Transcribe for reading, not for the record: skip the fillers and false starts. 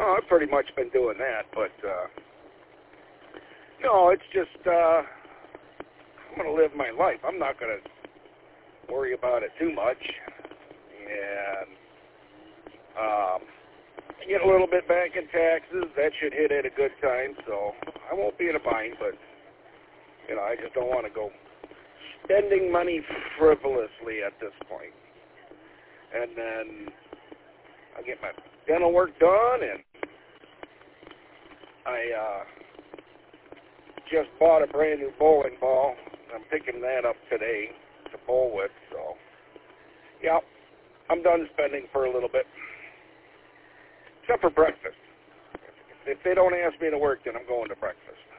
Oh, I've pretty much been doing that, but no, it's just I'm going to live my life. I'm not going to worry about it too much, and get a little bit back in taxes. That should hit at a good time, so I won't be in a bind, but, you know, I just don't want to go spending money frivolously at this point. And then I get my dental work done, and I just bought a brand new bowling ball. I'm picking that up today to bowl with, so, yeah, I'm done spending for a little bit. Except for breakfast. If they don't ask me to work, then I'm going to breakfast.